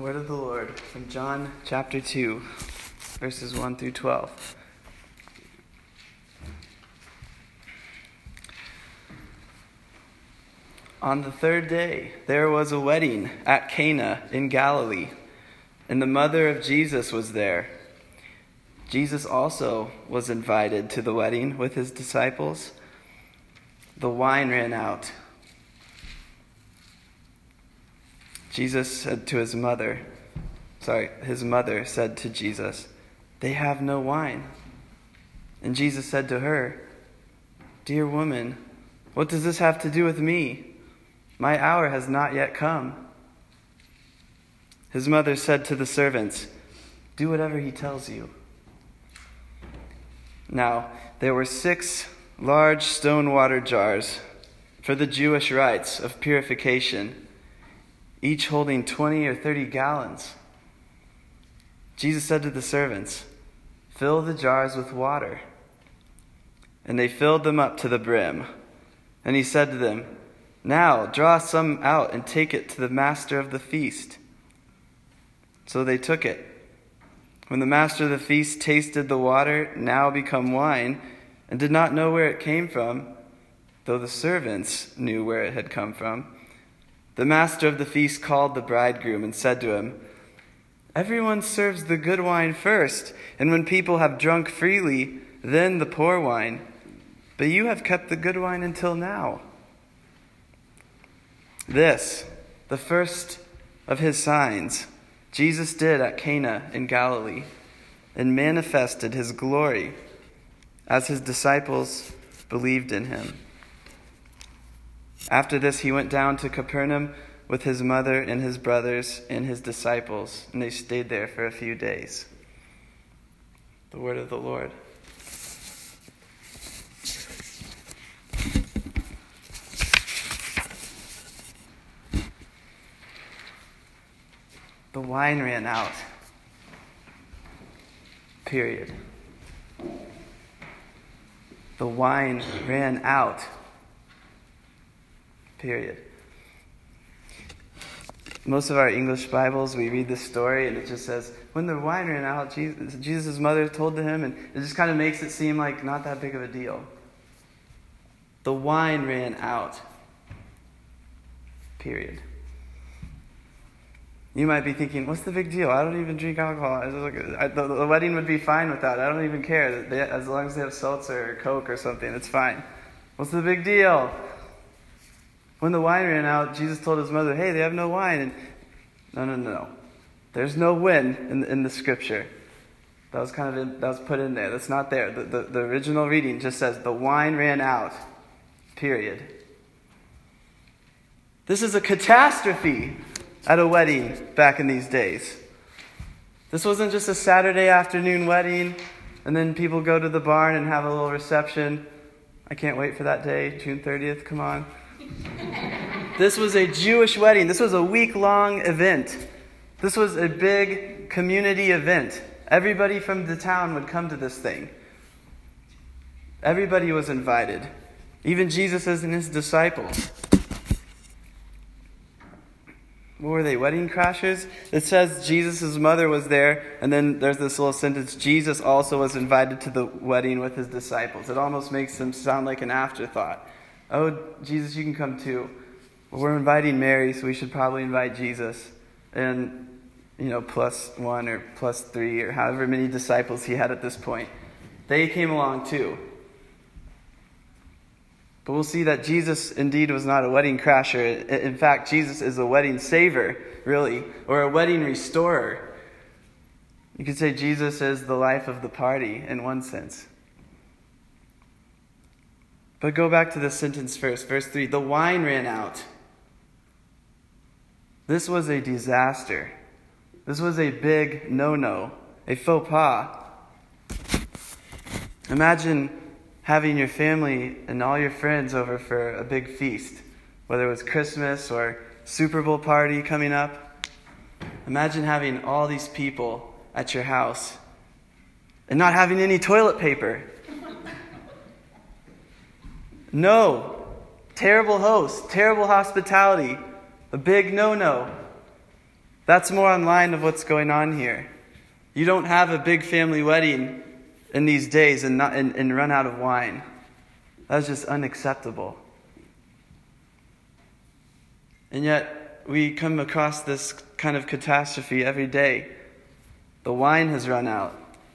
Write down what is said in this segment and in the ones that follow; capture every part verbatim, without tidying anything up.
Word of the Lord from John chapter two, verses one through twelve. On the third day, there was a wedding at Cana in Galilee, and the mother of Jesus was there. Jesus also was invited to the wedding with his disciples. The wine ran out. Jesus said to his mother, sorry, his mother said to Jesus, "They have no wine." And Jesus said to her, "Dear woman, what does this have to do with me? My hour has not yet come." His mother said to the servants, "Do whatever he tells you." Now, there were six large stone water jars for the Jewish rites of purification, each holding twenty or thirty gallons. Jesus said to the servants, "Fill the jars with water." And they filled them up to the brim. And he said to them, "Now draw some out and take it to the master of the feast." So they took it. When the master of the feast tasted the water, now become wine, and did not know where it came from, though the servants knew where it had come from, the master of the feast called the bridegroom and said to him, "Everyone serves the good wine first, and when people have drunk freely, then the poor wine. But you have kept the good wine until now." This, the first of his signs, Jesus did at Cana in Galilee, and manifested his glory as his disciples believed in him. After this, he went down to Capernaum with his mother and his brothers and his disciples, and they stayed there for a few days. The word of the Lord. The wine ran out. Period. The wine ran out. Period. Most of our English Bibles, we read this story and it just says, when the wine ran out, Jesus, Jesus' mother told to him, and it just kind of makes it seem like not that big of a deal. The wine ran out. Period. You might be thinking, what's the big deal? I don't even drink alcohol. The, the wedding would be fine with that. I don't even care. They, as long as they have seltzer or Coke or something, it's fine. What's the big deal? When the wine ran out, Jesus told his mother, "Hey, they have no wine." And no, no, no, no. There's no "when" in, in the scripture. That was kind of in, that was put in there. That's not there. The, the, the original reading just says, "The wine ran out." Period. This is a catastrophe at a wedding back in these days. This wasn't just a Saturday afternoon wedding, and then people go to the barn and have a little reception. I can't wait for that day, June thirtieth. Come on. This was a Jewish wedding. This was a week-long event. This was a big community event. Everybody from the town would come to this thing. Everybody was invited. Even Jesus and his disciples. What were they, wedding crashers? It says Jesus' mother was there, and then there's this little sentence, Jesus also was invited to the wedding with his disciples. It almost makes them sound like an afterthought. Oh, Jesus, you can come too. Well, we're inviting Mary, so we should probably invite Jesus. And, you know, plus one or plus three or however many disciples he had at this point. They came along too. But we'll see that Jesus indeed was not a wedding crasher. In fact, Jesus is a wedding saver, really, or a wedding restorer. You could say Jesus is the life of the party in one sense. But go back to the sentence first, verse three. The wine ran out. This was a disaster. This was a big no-no, a faux pas. Imagine having your family and all your friends over for a big feast, whether it was Christmas or Super Bowl party coming up. Imagine having all these people at your house and not having any toilet paper. No. Terrible host, terrible hospitality, a big no-no. That's more in line of what's going on here. You don't have a big family wedding in these days and, not, and, and run out of wine. That's just unacceptable. And yet, we come across this kind of catastrophe every day. The wine has run out.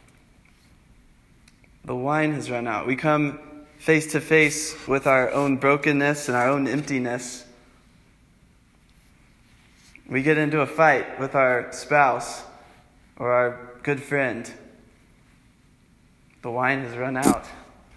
The wine has run out. We come face to face with our own brokenness and our own emptiness. We get into a fight with our spouse or our good friend. The wine has run out.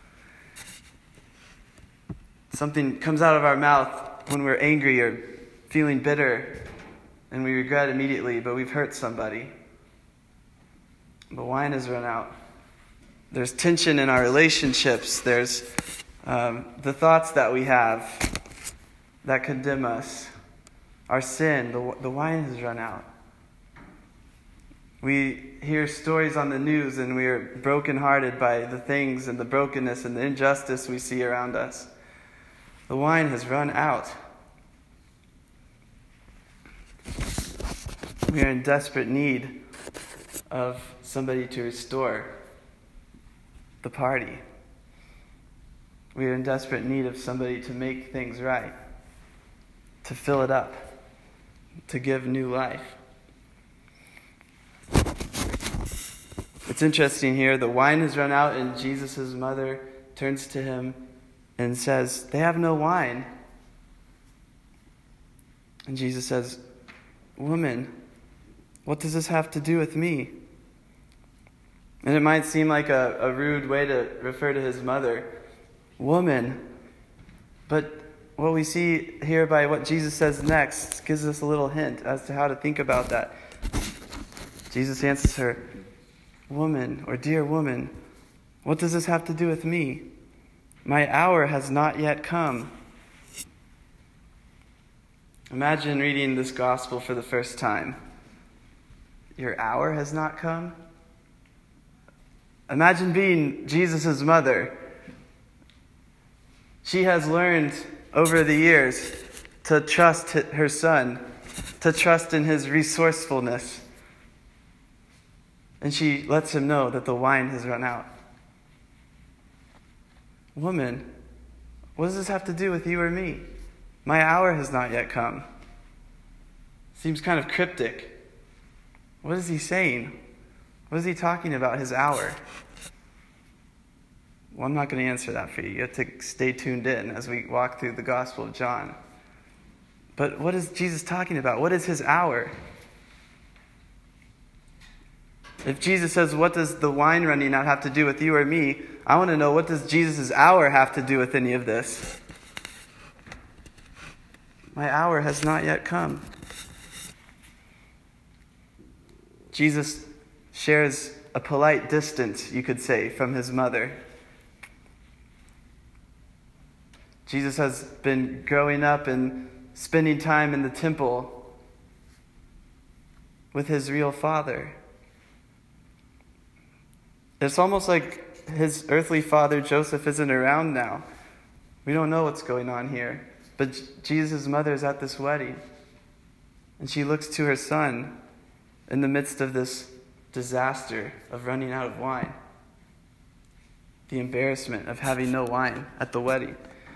Something comes out of our mouth when we're angry or feeling bitter, and we regret immediately, but we've hurt somebody. The wine has run out. There's tension in our relationships. There's um, the thoughts that we have that condemn us. Our sin, the, the wine has run out. We hear stories on the news and we are brokenhearted by the things and the brokenness and the injustice we see around us. The wine has run out. We are in desperate need of somebody to restore the party. We are in desperate need of somebody to make things right, to fill it up, to give new life. It's interesting here, the wine has run out and Jesus' mother turns to him and says, "They have no wine." And Jesus says, "Woman, what does this have to do with me?" And it might seem like a, a rude way to refer to his mother, woman. But what we see here by what Jesus says next gives us a little hint as to how to think about that. Jesus answers her, "Woman, or dear woman, what does this have to do with me? My hour has not yet come." Imagine reading this gospel for the first time. Your hour has not come? Imagine being Jesus' mother. She has learned over the years to trust her son, to trust in his resourcefulness. And she lets him know that the wine has run out. Woman, what does this have to do with you or me? My hour has not yet come. Seems kind of cryptic. What is he saying? What is he talking about, his hour? Well, I'm not going to answer that for you. You have to stay tuned in as we walk through the Gospel of John. But what is Jesus talking about? What is his hour? If Jesus says, what does the wine running out have to do with you or me? I want to know, what does Jesus' hour have to do with any of this? My hour has not yet come. Jesus shares a polite distance, you could say, from his mother. Jesus has been growing up and spending time in the temple with his real father. It's almost like his earthly father, Joseph, isn't around now. We don't know what's going on here. But Jesus' mother is at this wedding. And she looks to her son in the midst of this disaster of running out of wine. The embarrassment of having no wine at the wedding.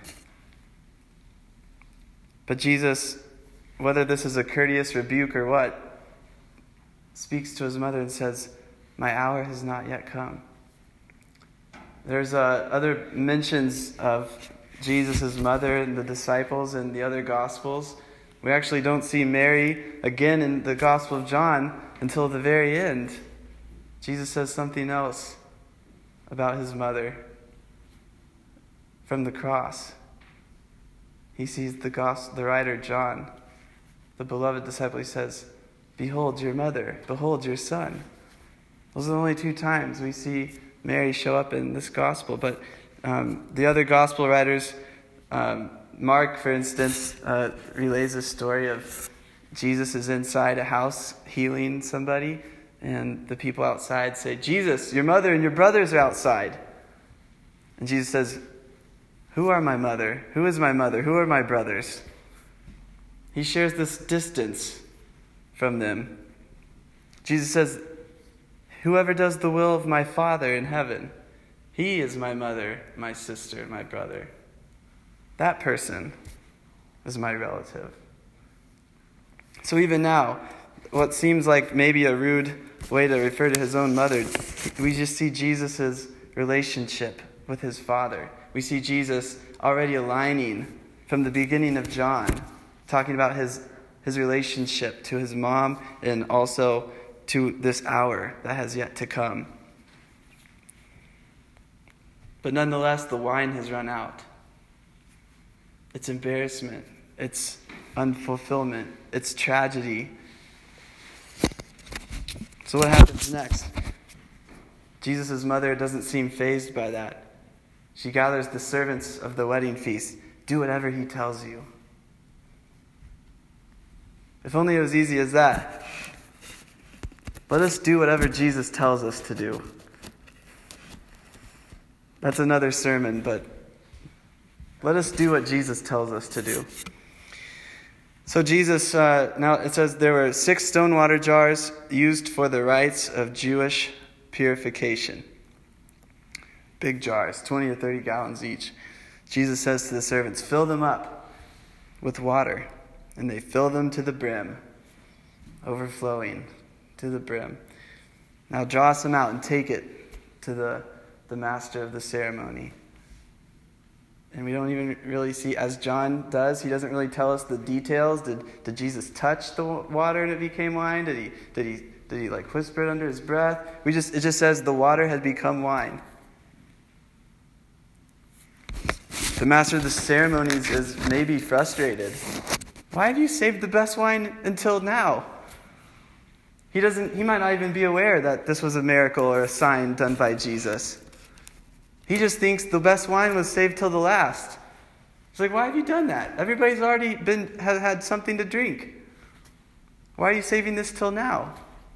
But Jesus, whether this is a courteous rebuke or what, speaks to his mother and says, "My hour has not yet come." There's uh, other mentions of Jesus' mother and the disciples in the other Gospels. We actually don't see Mary again in the Gospel of John until the very end. Jesus says something else about his mother from the cross. He sees the gospel, the writer John, the beloved disciple. He says, "Behold your mother, behold your son." Those are the only two times we see Mary show up in this gospel. But um, the other gospel writers, um, Mark, for instance, uh, relays a story of Jesus is inside a house healing somebody, and the people outside say, "Jesus, your mother and your brothers are outside." And Jesus says, "Who are my mother? Who is my mother? Who are my brothers?" He shares this distance from them. Jesus says, whoever does the will of my Father in heaven, he is my mother, my sister, my brother. That person is my relative. So even now, what seems like maybe a rude way to refer to his own mother, we just see Jesus' relationship with his Father. We see Jesus already aligning from the beginning of John, talking about his, his relationship to his mom and also to this hour that has yet to come. But nonetheless, the wine has run out. It's embarrassment. It's unfulfillment. It's tragedy. So what happens next? Jesus' mother doesn't seem fazed by that. She gathers the servants of the wedding feast. Do whatever he tells you. If only it was easy as that. Let us do whatever Jesus tells us to do. That's another sermon, but let us do what Jesus tells us to do. So Jesus, uh, now it says there were six stone water jars used for the rites of Jewish purification. Big jars, twenty or thirty gallons each. Jesus says to the servants, fill them up with water. And they fill them to the brim, overflowing to the brim. Now draw some out and take it to the, the master of the ceremony. And we don't even really see, as John does, he doesn't really tell us the details. Did did Jesus touch the water and it became wine? Did he did he did he like whisper it under his breath? We just it just says the water had become wine. The master of the ceremonies is maybe frustrated. Why have you saved the best wine until now? He doesn't he might not even be aware that this was a miracle or a sign done by Jesus. He just thinks the best wine was saved till the last. It's like, why have you done that? Everybody's already been has had something to drink. Why are you saving this till now?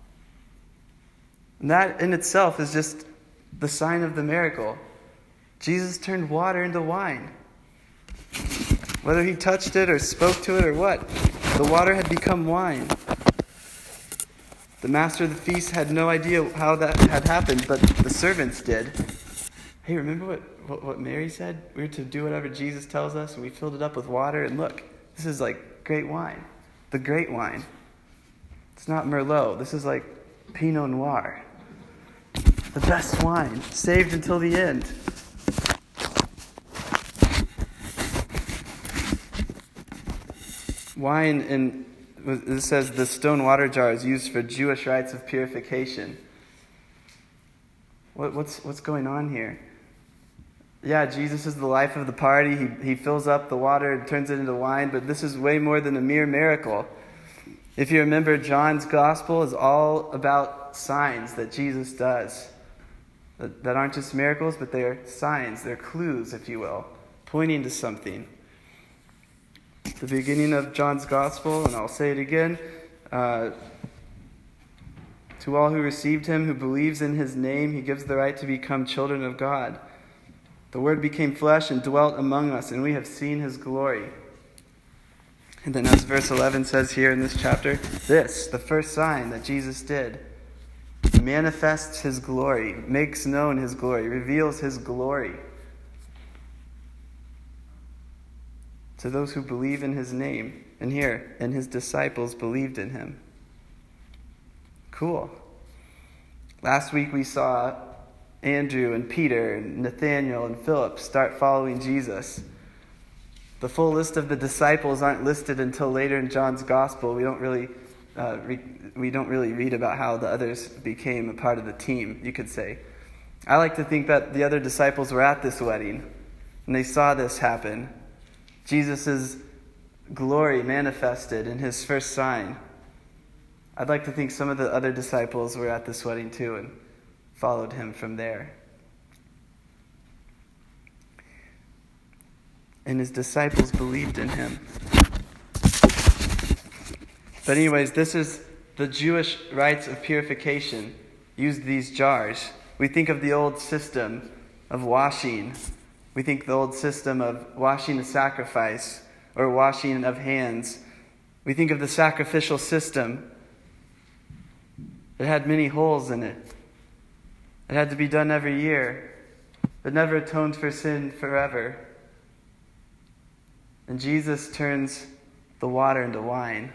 And that in itself is just the sign of the miracle. Jesus turned water into wine. Whether he touched it or spoke to it or what, the water had become wine. The master of the feast had no idea how that had happened, but the servants did. Hey, remember what, what, what Mary said? We're to do whatever Jesus tells us, and we filled it up with water, and look, this is like great wine. The great wine. It's not Merlot. This is like Pinot Noir. The best wine, saved until the end. Wine, in it says the stone water jar is used for Jewish rites of purification. What, what's what's going on here? Yeah, Jesus is the life of the party. He he fills up the water and turns it into wine, but this is way more than a mere miracle. If you remember, John's gospel is all about signs that Jesus does. That, that aren't just miracles, but they're signs, they're clues, if you will, pointing to something. The beginning of John's gospel, and I'll say it again, uh, to all who received him, who believes in his name, he gives the right to become children of God. The Word became flesh and dwelt among us, and we have seen his glory. And then as verse eleven says here in this chapter, this, the first sign that Jesus did, manifests his glory, makes known his glory, reveals his glory to those who believe in his name. And here, and his disciples believed in him. Cool. Last week we saw Andrew and Peter and Nathaniel and Philip start following Jesus. The full list of the disciples aren't listed until later in John's gospel. We don't really uh, re- we don't really read about how the others became a part of the team, you could say. I like to think that the other disciples were at this wedding and they saw this happen. Jesus' glory manifested in his first sign. I'd like to think some of the other disciples were at this wedding too and followed him from there. And his disciples believed in him. But anyways, this is the Jewish rites of purification. Used these jars. We think of the old system of washing. We think the old system of washing a sacrifice or washing of hands. We think of the sacrificial system It had many holes in it. It had to be done every year. It never atoned for sin forever. And Jesus turns the water into wine.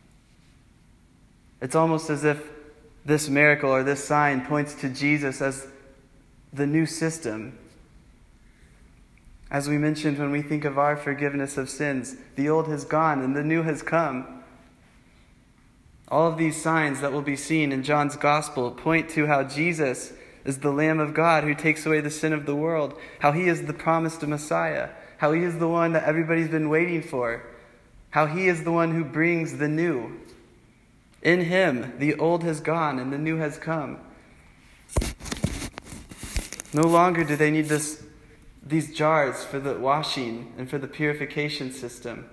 It's almost as if this miracle or this sign points to Jesus as the new system. As we mentioned when we think of our forgiveness of sins, the old has gone and the new has come. All of these signs that will be seen in John's Gospel point to how Jesus is the Lamb of God who takes away the sin of the world, how he is the promised Messiah, how he is the one that everybody's been waiting for, how he is the one who brings the new. In him, the old has gone and the new has come. No longer do they need this, these jars for the washing and for the purification system.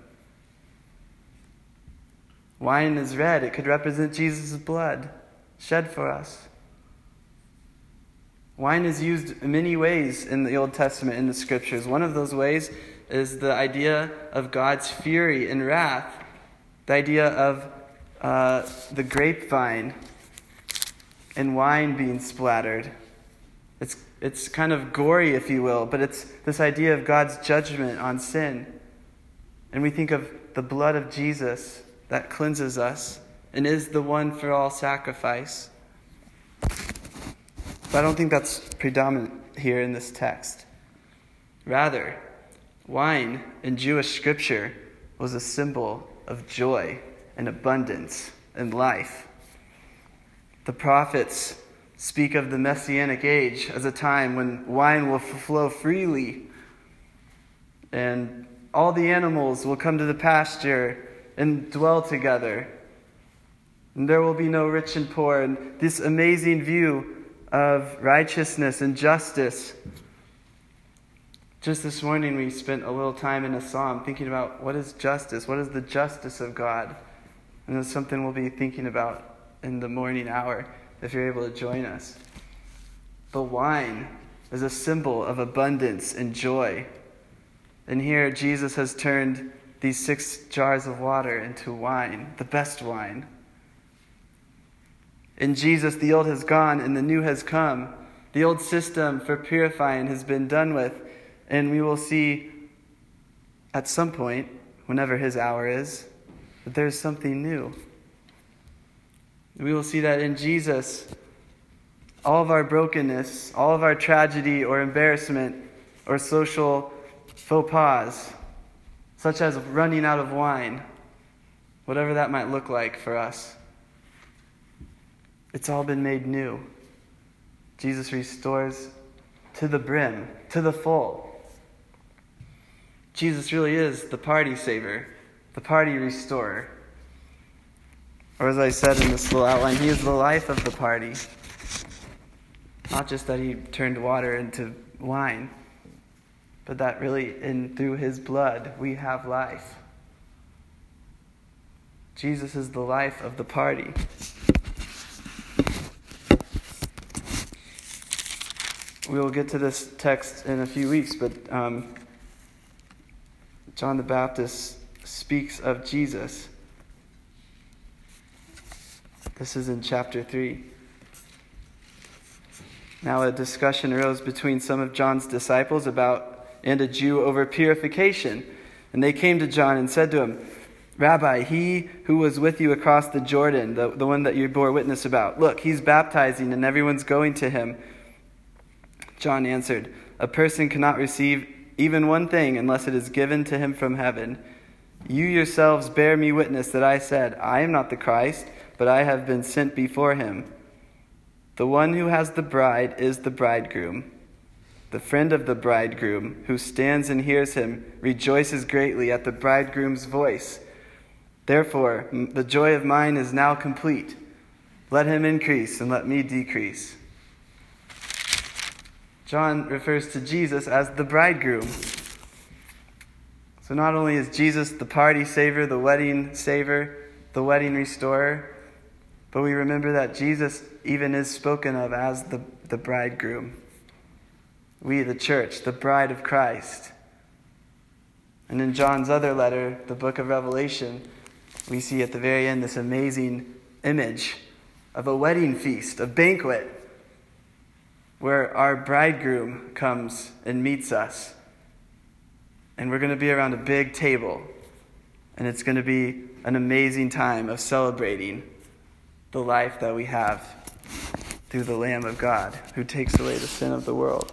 Wine is red. It could represent Jesus' blood shed for us. Wine is used in many ways in the Old Testament, in the Scriptures. One of those ways is the idea of God's fury and wrath, the idea of uh, the grapevine and wine being splattered. It's, it's kind of gory, if you will, but it's this idea of God's judgment on sin. And we think of the blood of Jesus that cleanses us and is the one for all sacrifice. But I don't think that's predominant here in this text. Rather, wine in Jewish scripture was a symbol of joy and abundance and life. The prophets speak of the Messianic age as a time when wine will flow freely and all the animals will come to the pasture and dwell together. And there will be no rich and poor. And this amazing view of righteousness and justice. Just this morning we spent a little time in a psalm thinking about what is justice? What is the justice of God? And that's something we'll be thinking about in the morning hour if you're able to join us. But wine is a symbol of abundance and joy. And here Jesus has turned these six jars of water into wine, the best wine. In Jesus, the old has gone and the new has come. The old system for purifying has been done with, and we will see at some point, whenever his hour is, that there's something new. We will see that in Jesus, all of our brokenness, all of our tragedy or embarrassment or social faux pas, such as running out of wine, whatever that might look like for us, it's all been made new. Jesus restores to the brim, to the full. Jesus really is the party saver, the party restorer. Or as I said in this little outline, he is the life of the party. Not just that he turned water into wine, but that really in through his blood we have life. Jesus is the life of the party. We will get to this text in a few weeks, but um, John the Baptist speaks of Jesus. This is in chapter three. Now a discussion arose between some of John's disciples about and a Jew over purification. And they came to John and said to him, Rabbi, he who was with you across the Jordan, the, the one that you bore witness about, look, he's baptizing and everyone's going to him. John answered, a person cannot receive even one thing unless it is given to him from heaven. You yourselves bear me witness that I said, I am not the Christ, but I have been sent before him. The one who has the bride is the bridegroom. The friend of the bridegroom, who stands and hears him, rejoices greatly at the bridegroom's voice. Therefore, the joy of mine is now complete. Let him increase and let me decrease. John refers to Jesus as the bridegroom. So not only is Jesus the party saver, the wedding saver, the wedding restorer, but we remember that Jesus even is spoken of as the, the bridegroom. We, the church, the bride of Christ. And in John's other letter, the book of Revelation, we see at the very end this amazing image of a wedding feast, a banquet, where our bridegroom comes and meets us. And we're going to be around a big table. And it's going to be an amazing time of celebrating the life that we have through the Lamb of God who takes away the sin of the world.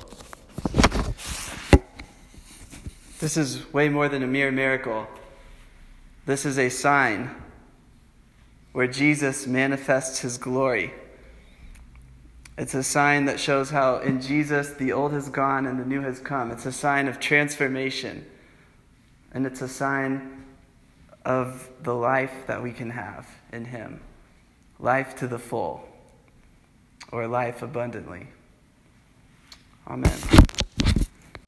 This is way more than a mere miracle. This is a sign where Jesus manifests his glory. It's a sign that shows how in Jesus the old has gone and the new has come. It's a sign of transformation. And it's a sign of the life that we can have in him. Life to the full, or life abundantly. Amen.